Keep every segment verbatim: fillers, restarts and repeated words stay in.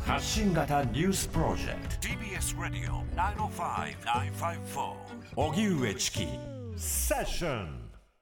発信型ニュースプロジェクト ティービーエス ラディオきゅうまるごきゅうごよん荻上チキセッション。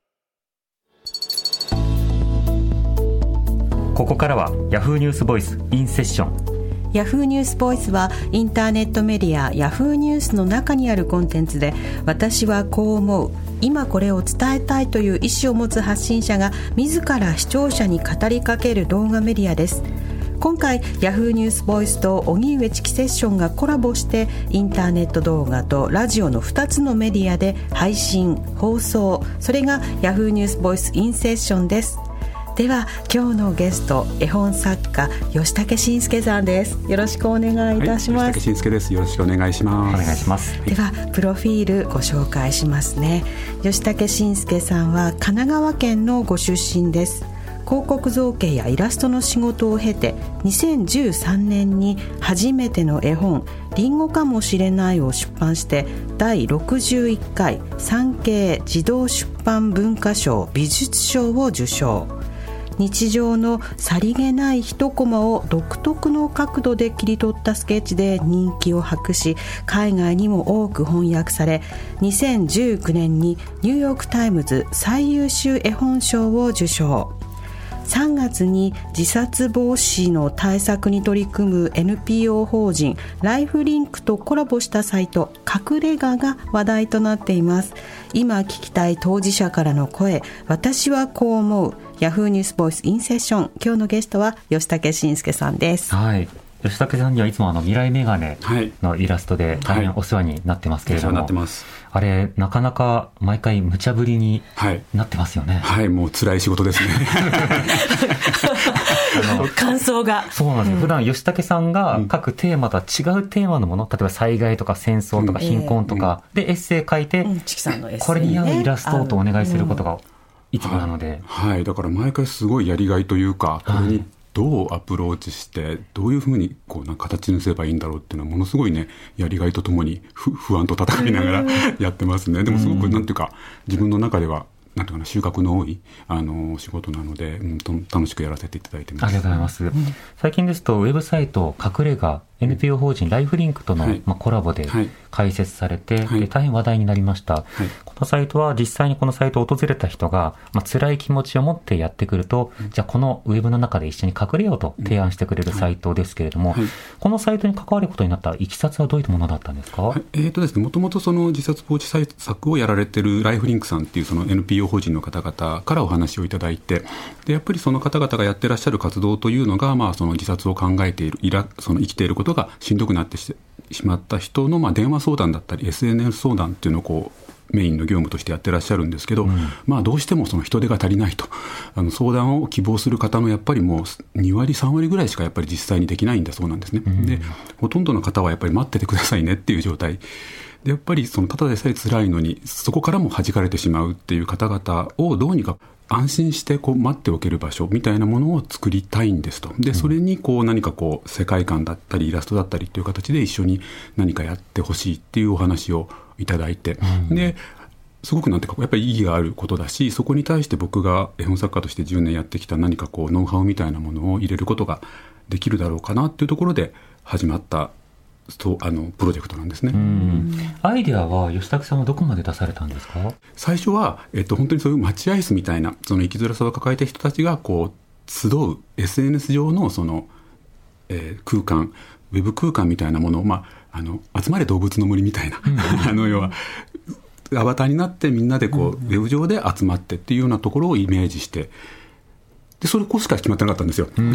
ここからは Yahoo ニュースボイスインセッション。 ヤフーニュースボイスはインターネットメディアヤフーニュースの中にあるコンテンツで、私はこう思う、今これを伝えたいという意思を持つ発信者が自ら視聴者に語りかける動画メディアです。今回ヤフーニュースボイスと荻上チキセッションがコラボしてインターネット動画とラジオのふたつのメディアで配信放送、それがヤフーニュースボイスインセッションです。では今日のゲスト、絵本作家吉武慎介さんです。よろしくお願いいたします。 はい、吉武慎介です。よろしくお願いします。 お願いします。 ではプロフィールご紹介しますね。吉武慎介さんは神奈川県のご出身です。広告造形やイラストの仕事を経てにせんじゅうさんねんに初めての絵本リンゴかもしれないを出版してだいろくじゅういっかい産経児童出版文化賞美術賞を受賞。日常のさりげない一コマを独特の角度で切り取ったスケッチで人気を博し、海外にも多く翻訳され、にせんじゅうきゅうねんにニューヨークタイムズ最優秀絵本賞を受賞。さんがつに自殺防止の対策に取り組む エヌピーオー 法人ライフリンクとコラボしたサイト隠れ家が話題となっています。今聞きたい当事者からの声、私はこう思う、ヤフーニュースボイスインセッション。今日のゲストは吉武慎介さんです。 はい、吉武さんにはいつもあの未来メガネのイラストで大変お世話になってますけれども、はいはい、あれなかなか毎回無茶ぶりになってますよね。 はい、はい、もう辛い仕事ですね感想がそうなんですよ、うん、普段吉武さんが各テーマとは違うテーマのもの、例えば災害とか戦争とか貧困とかでエッセイ書いて、うん、チキさんのエッセイね、これに合うイラストとお願いすることがいつもなので、 はい、はい、だから毎回すごいやりがいというか、これにどうアプローチしてどういうふうにこうなんか形にすればいいんだろうっていうのはものすごいね、やりがいとともに不, 不安と戦いながらやってますね。でもすごくなんていうか自分の中ではなんていうかな、収穫の多いあの仕事なので、うん、と楽しくやらせていただいてます。 ありがとうございます、うん、最近ですとウェブサイト隠れ家 エヌピーオー 法人ライフリンクとの、はい、まあ、コラボで開設されて、はい、で大変話題になりました、はい、このサイトは実際にこのサイトを訪れた人が、まあ、辛い気持ちを持ってやってくると、うん、じゃあこのウェブの中で一緒に隠れようと提案してくれるサイトですけれども、うん、はい、このサイトに関わることになったいきさつはどういうものだったんですか？はい、 えーとですね、もともとその自殺防止策をやられているライフリンクさんっていうその エヌピーオー 法人の方々からお話をいただいて、でやっぱりその方々がやってらっしゃる活動というのが、まあ、その自殺を考えている、いらその生きていることがしんどくなってしまった人の、まあ、電話相談だったり エスエヌエス 相談っていうのをこうメインの業務としてやってらっしゃるんですけど、うん、まあ、どうしてもその人手が足りないと、あの相談を希望する方のやっぱりもうにわりさんわりぐらいしかやっぱり実際にできないんだそうなんですね、うん、でほとんどの方はやっぱり待っててくださいねっていう状態で、やっぱりそのただでさえ辛いのにそこからも弾かれてしまうっていう方々をどうにか安心してこう待っておける場所みたいなものを作りたいんですと。でそれにこう何かこう世界観だったりイラストだったりっていう形で一緒に何かやってほしいっていうお話をいただいて、うん、ですごくなんていうかやっぱり意義があることだし、そこに対して僕が絵本作家としてじゅうねんやってきた何かこうノウハウみたいなものを入れることができるだろうかなっていうところで始まったそうあのプロジェクトなんですね。 うん、アイデアは吉武さんはどこまで出されたんですか？ 最初は、えっと、本当にそういう待合室みたいなその生きづらさを抱えた人たちがこう集う エスエヌエス 上の、その、えー、空間ウェブ空間みたいなものを、まあ、あの集まれ動物の森みたいな、うん、あの要はアバターになってみんなでこう、うん、ウェブ上で集まってっていうようなところをイメージしてでそれこそしか決まってなかったんですよ、うん、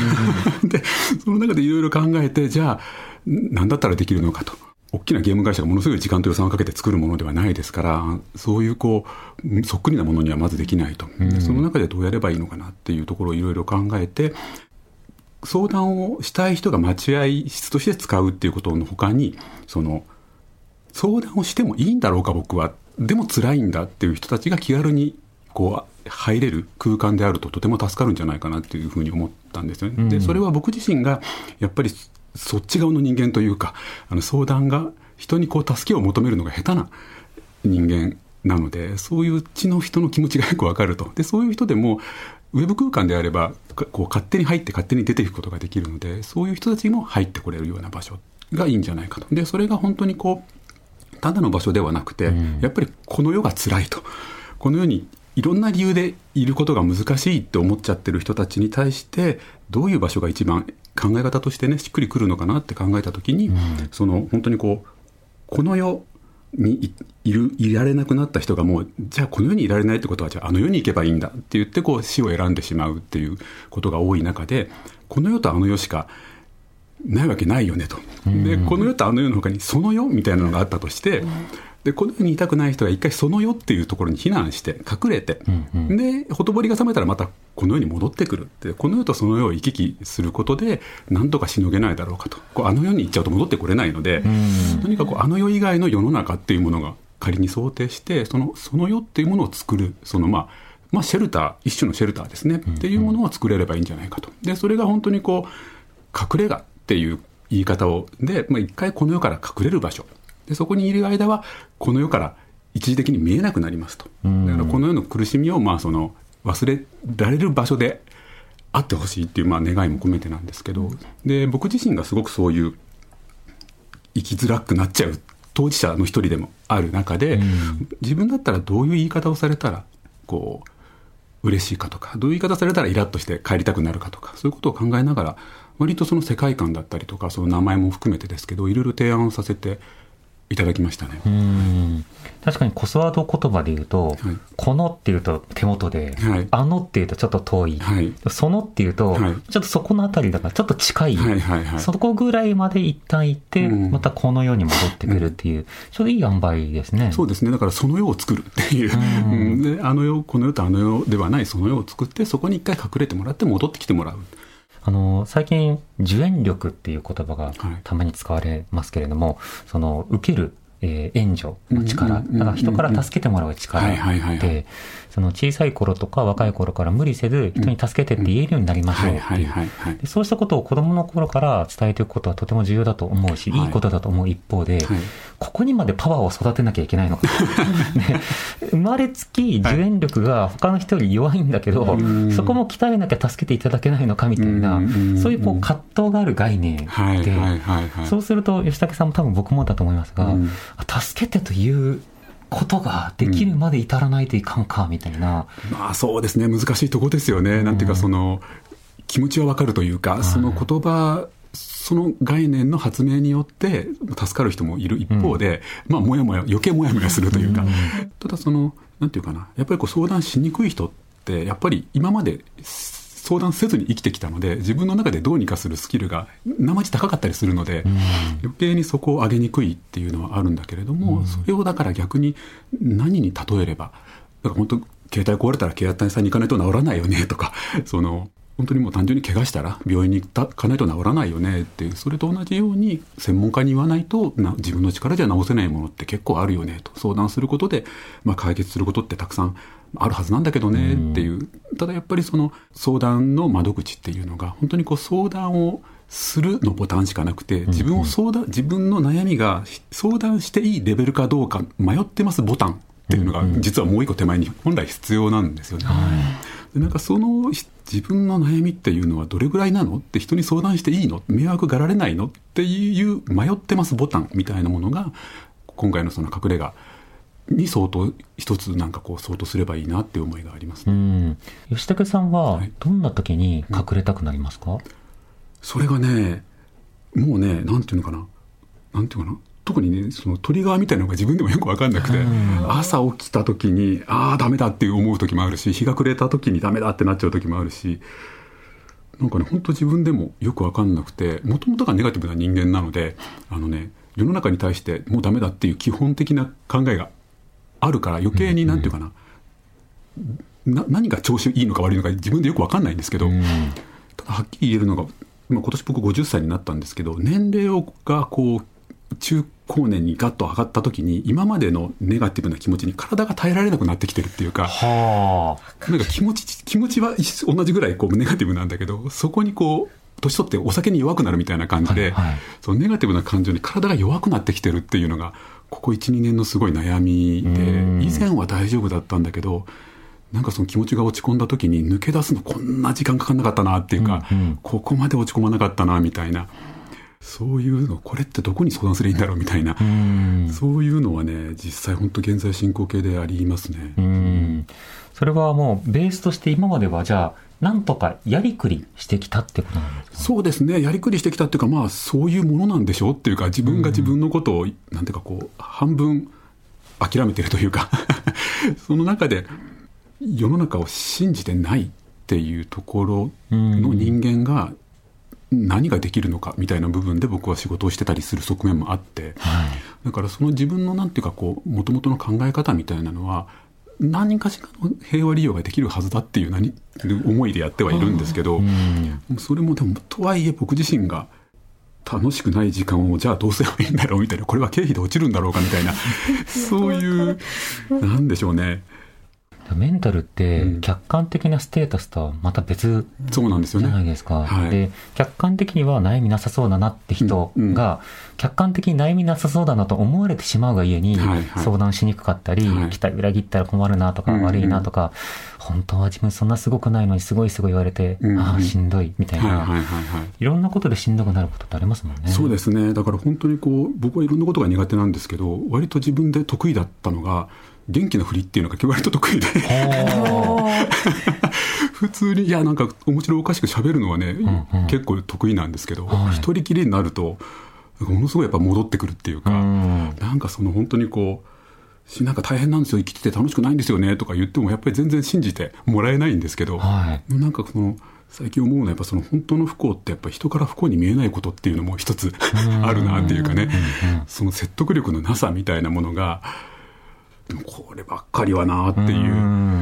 でその中でいろいろ考えてじゃあ何だったらできるのかと。大きなゲーム会社がものすごい時間と予算をかけて作るものではないですから、そういうこうそっくりなものにはまずできないと、うん、でその中でどうやればいいのかなっていうところをいろいろ考えて、相談をしたい人が待合室として使うっていうことの他に、その相談をしてもいいんだろうか僕は、でも辛いんだっていう人たちが気軽にこう入れる空間であるととても助かるんじゃないかなっていうふうに思ったんですよね、うん、でそれは僕自身がやっぱりそっち側の人間というか、あの相談が人にこう助けを求めるのが下手な人間なので、そういう地の人の気持ちがよくわかると。でそういう人でもウェブ空間であればこう勝手に入って勝手に出ていくことができるので、そういう人たちも入ってこれるような場所がいいんじゃないかと。でそれが本当にこうただの場所ではなくて、うん、やっぱりこの世が辛いと、この世にいろんな理由でいることが難しいって思っちゃってる人たちに対してどういう場所が一番考え方としてねしっくりくるのかなって考えたときに、うん、その本当にこうこの世に い, い, るいられなくなった人がもうじゃあこの世にいられないってことはじゃああの世に行けばいいんだって言ってこう死を選んでしまうっていうことが多い中で、この世とあの世しかないわけないよねと。でこの世とあの世の他にその世みたいなのがあったとして、うん、でこの世にいたくない人が一回その世っていうところに避難して隠れて、うんうん、でほとぼりが冷めたらまたこの世に戻ってくるって、この世とその世を行き来することで何とかしのげないだろうかと。こうあの世に行っちゃうと戻ってこれないので、うん、とにかくあの世以外の世の中っていうものが仮に想定してその、その世っていうものを作る、そのまあまあ、シェルター、一種のシェルターですね、うんうん、っていうものを作れればいいんじゃないかと。でそれが本当にこう隠れ家っていう言い方をで、まあ、一回この世から隠れる場所で、そこにいる間はこの世から一時的に見えなくなりますと。だからこの世の苦しみをまあその忘れられる場所であってほしいっていうまあ願いも込めてなんですけど、で僕自身がすごくそういう生きづらくなっちゃう当事者の一人でもある中で、自分だったらどういう言い方をされたらこう嬉しいかとか、どういう言い方されたらイラッとして帰りたくなるかとか、そういうことを考えながら割とその世界観だったりとかその名前も含めてですけどいろいろ提案をさせていただきましたね。 うん、確かにコスワード言葉で言うと、はい、このっていうと手元で、はい、あのっていうとちょっと遠い、はい、そのっていうと、はい、ちょっとそこのあたりだからちょっと近い、はいはいはい、そこぐらいまで一旦行って、うん、またこの世に戻ってくるっていう、うん、ちょうどいい塩梅ですね。 そうですね。だからその世を作るっていう、うんうん、であの世この世とあの世ではないその世を作ってそこに一回隠れてもらって戻ってきてもらう。 あの最近受援力っていう言葉がたまに使われますけれども、はい、その受ける、えー、援助の力、だから人から助けてもらう力で、その小さい頃とか若い頃から無理せず人に助けてって言えるようになりましょうっていう、でそうしたことを子どもの頃から伝えていくことはとても重要だと思うし、いいことだと思う一方で、はい、ここにまでパワーを育てなきゃいけないのかね、生まれつき受援力が他の人より弱いんだけど、はい、そこも鍛えなきゃ助けていただけないのかみたいな、そういうこう葛藤がある概念で、はいはいはいはい、そうすると吉武さんも多分僕もだと思いますが、うん、助けてということができるまで至らないといかんかみたいな、 うん、まあそうですね、難しいところですよね。なんていうかその気持ちはわかるというか、うん、その言葉その概念の発明によって助かる人もいる一方で、うん、まあもやもや余計もやもやするというか、うん、ただそのなんていうかな、やっぱりこう相談しにくい人ってやっぱり今まで相談せずに生きてきたので、自分の中でどうにかするスキルがなまじ高かったりするので、うん、余計にそこを上げにくいっていうのはあるんだけれども、うん、それをだから逆に何に例えれば、だから本当携帯壊れたら携帯屋さんに行かないと治らないよねとか、その本当にもう単純に怪我したら病院に行かないと治らないよねっていう、それと同じように専門家に言わないとな自分の力じゃ治せないものって結構あるよねと、相談することで、まあ、解決することってたくさんあるはずなんだけどねっていう、ただやっぱりその相談の窓口っていうのが本当にこう相談をするのボタンしかなくて、自分を相談、自分の悩みが相談していいレベルかどうか迷ってますボタンっていうのが実はもう一個手前に本来必要なんですよね。でなんかその自分の悩みっていうのはどれぐらいなのって、人に相談していいの、迷惑がられないのっていう迷ってますボタンみたいなものが今回のその隠れ家に相当一つなんかこう相当すればいいなっていう思いがあります、ね。うん、 吉武さんはどんな時に隠れたくなりますか？はい、 それがね、もうね、なんていうのかな、なんていうかな、特にね、そのトリガーみたいなのが自分でもよく分かんなくて、朝起きた時にああダメだって思う時もあるし、日が暮れた時にダメだってなっちゃう時もあるし、なんかね本当自分でもよく分かんなくて、もともとがネガティブな人間なので、あのね世の中に対してもうダメだっていう基本的な考えがあるから余計になんていうかな、うん、な何が調子いいのか悪いのか自分でよく分かんないんですけど、うん、ただはっきり言えるのが、今年僕ごじゅっさいになったんですけど、年齢をがこう中高年にガッと上がった時に今までのネガティブな気持ちに体が耐えられなくなってきてるっていうか、はなんか気持ち気持ちは同じぐらいこうネガティブなんだけど、そこにこう年取ってお酒に弱くなるみたいな感じで、はいはい、そのネガティブな感情に体が弱くなってきてるっていうのがここ いちにねんのすごい悩みで、以前は大丈夫だったんだけど、なんかその気持ちが落ち込んだ時に抜け出すのこんな時間かかんなかったなっていうか、うんうん、ここまで落ち込まなかったなみたいな、そういうのこれってどこに相談すればいいんだろうみたいな、うん、そういうのはね実際本当現在進行形でありますね。 うん、それはもうベースとして今まではじゃあなんとかやりくりしてきたってことなんですか？ そうですね、やりくりしてきたっていうか、まあそういうものなんでしょうっていうか、自分が自分のことを、うん、なんていうかこう半分諦めてるというかその中で世の中を信じてないっていうところの人間が何ができるのかみたいな部分で僕は仕事をしてたりする側面もあって、はい、だからその自分のなんていうかこう元々の考え方みたいなのは何かしらの平和利用ができるはずだっていう何思いでやってはいるんですけど、うん、それもでもとはいえ僕自身が楽しくない時間をじゃあどうすればいいんだろうみたいな、これは経費で落ちるんだろうかみたいなそういうなんでしょうね、 メンタルって客観的なステータスとはまた別じゃないですか。 はい、 で客観的には悩みなさそうだなって人が客観的に悩みなさそうだなと思われてしまうがゆえに相談しにくかったり、期待裏切ったら困るなとか悪いなとか、本当は自分そんなすごくないのにすごいすごい言われて、ああしんどいみたいな、いろんなことでしんどくなることってありますもんね。 そうですね、だから本当にこう僕はいろんなことが苦手なんですけど、割と自分で得意だったのが元気なふりっていうのが割と得意で普通にいやなんか面白おかしく喋るのはね、うんうん、結構得意なんですけど、はい、一人きりになるとものすごいやっぱ戻ってくるっていうか、うん、なんかその本当にこうなんか大変なんですよ、生きてて楽しくないんですよねとか言ってもやっぱり全然信じてもらえないんですけど、はい、なんかその最近思うのはやっぱその本当の不幸ってやっぱ人から不幸に見えないことっていうのも一つあるなっていうかね、うんうん、その説得力のなさみたいなものがでもこればっかりはなっていう、うん、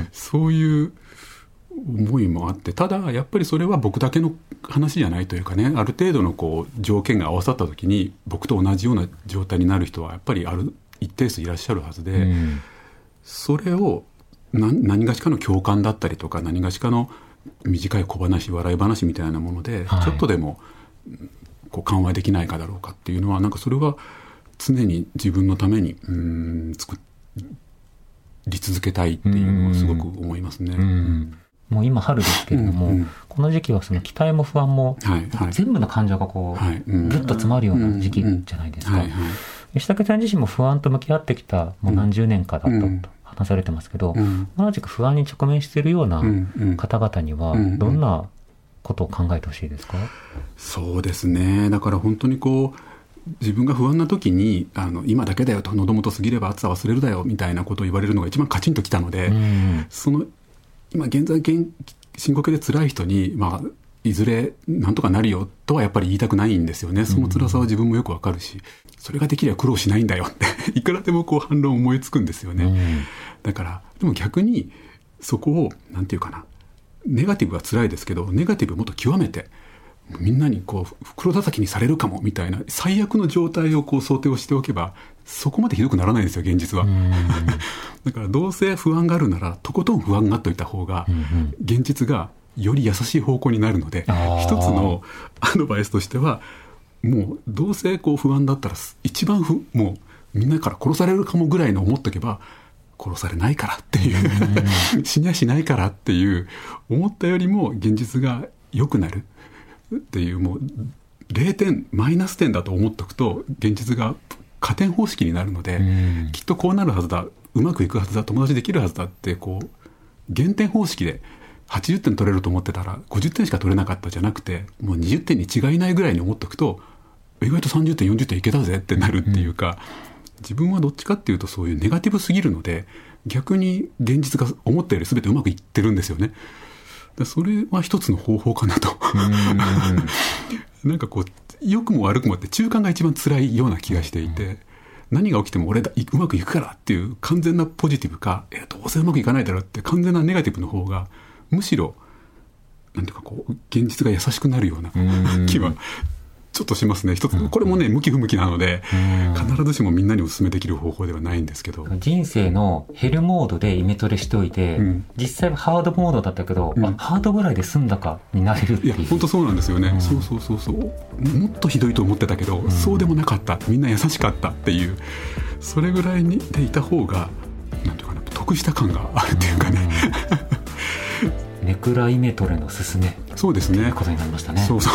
そういう思いもあって、ただやっぱりそれは僕だけの話じゃないというかね、ある程度のこう条件が合わさった時に僕と同じような状態になる人はやっぱりある一定数いらっしゃるはずで、うん、それを何, 何がしかの共感だったりとか何がしかの短い小話笑い話みたいなもので、はい、ちょっとでもこう緩和できないかだろうかっていうのは、なんかそれは常に自分のためにうーん作り続けたいっていうのをすごく思いますね。うんうん、 もう今春ですけれども、うんうん、この時期はその期待も不安も、はいはい、全部の感情がこう、はい、ぐっと詰まるような時期じゃないですか。吉武さん自身も不安と向き合ってきたもう何十年かだったと話されてますけど、うん、同じく不安に直面しているような方々にはどんなことを考えてほしいですか？ そうですね、だから本当にこう自分が不安な時にあの今だけだよと、喉元過ぎれば暑さ忘れるだよみたいなことを言われるのが一番カチンときたので、うん、その今現在進行形で辛い人に、まあ、いずれなんとかなるよとはやっぱり言いたくないんですよね。その辛さは自分もよくわかるし、それができれば苦労しないんだよっていくらでもこう反論思いつくんですよね。うん、だからでも逆にそこをなんていうかな、ネガティブは辛いですけどネガティブをもっと極めてみんなにこう袋叩きにされるかもみたいな最悪の状態をこう想定をしておけばそこまでひどくならないんですよ現実は。だからどうせ不安があるならとことん不安があっといた方が現実がより優しい方向になるので、一つのアドバイスとしてはもうどうせこう不安だったら一番ふもうみんなから殺されるかもぐらいの思っとけば殺されないからっていう死にゃしないからっていう思ったよりも現実が良くなるっていう、もうれいてんマイナス点だと思っておくと現実が加点方式になるので、うん、きっとこうなるはずだ、うまくいくはずだ、友達できるはずだってこう減点方式ではちじゅってん取れると思ってたらごじゅってんしか取れなかったじゃなくて、もうにじゅってんに違いないぐらいに思っておくと意外とさんじゅってんよんじゅってんいけたぜってなるっていうか、うん、自分はどっちかっていうとそういうネガティブすぎるので逆に現実が思ったより全てうまくいってるんですよね。それは一つの方法かなとなんかこう良くも悪くもって中間が一番辛いような気がしていて、何が起きても俺だうまくいくからっていう完全なポジティブか、いやどうせうまくいかないだろうって完全なネガティブの方がむしろなんていうかこう現実が優しくなるような気はちょっとしますね。一つこれもね向き不向きなので、必ずしもみんなにお勧めできる方法ではないんですけど、 人生のヘルモードでイメトレしておいて、うん、実際はハードモードだったけど、うん、ハードぐらいで済んだかになれるっていう。 いや本当そうなんですよね、うん、そうそうそうそう、もっとひどいと思ってたけど、うん、そうでもなかった、みんな優しかったっていう、それぐらいにでいた方がなんていうかな、得した感があるっていうかね、 うん、ネクライメトレの勧め、 そうですね、 ということになりましたね。 そうそう、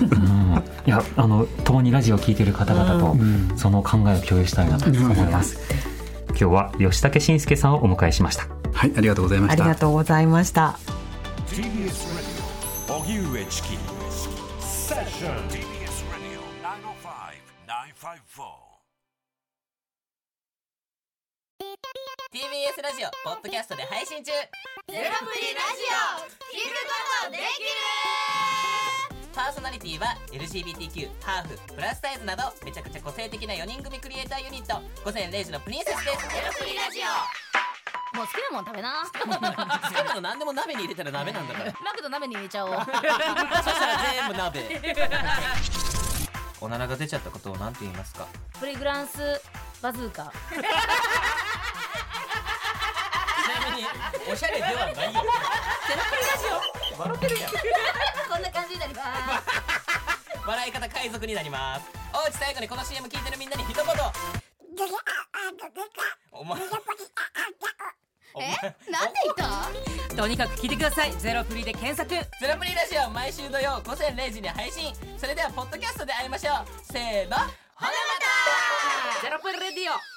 うん、いやあの共にラジオを聞いている方々と、うん、その考えを共有したいなと思います、うん、今日は吉武慎介さんをお迎えしました。 はい、ありがとうございました。 ありがとうございました。 ティービーエス ラジオ荻上チキセッション ティービーエス ラジオきゅうまるご きゅうごよん。 ティービーエス ラジオポッドキャストで配信中。ゼロプリラジオ聞くことできる。パーソナリティは エルジービーティーキュー、ハーフ、プラスサイズなどめちゃくちゃ個性的なよにん組クリエイターユニット午前れいじのプリンセスです。ゼロプリラジオ、もう好きなもん食べな。好きなの何でも鍋に入れたら鍋なんだから。マクド鍋に入れちゃおう。そしたら全部鍋。おならが出ちゃったことを何て言いますか？ プリグランスバズーカ。 ちなみにおしゃれではないよ。ゼロプリラジオ笑ってるやん。 こんな感じになります。 笑い方海賊になります。おうち最後にこの シーエム 聞いてるみんなに一言。お前え、なんで言った？とにかく聞いてください。ゼロプリで検索。 ゼロプリラジオ毎週土曜午前れいじに配信。それではポッドキャストで会いましょう。せーの、ほなまた。 ゼロプリレディオ。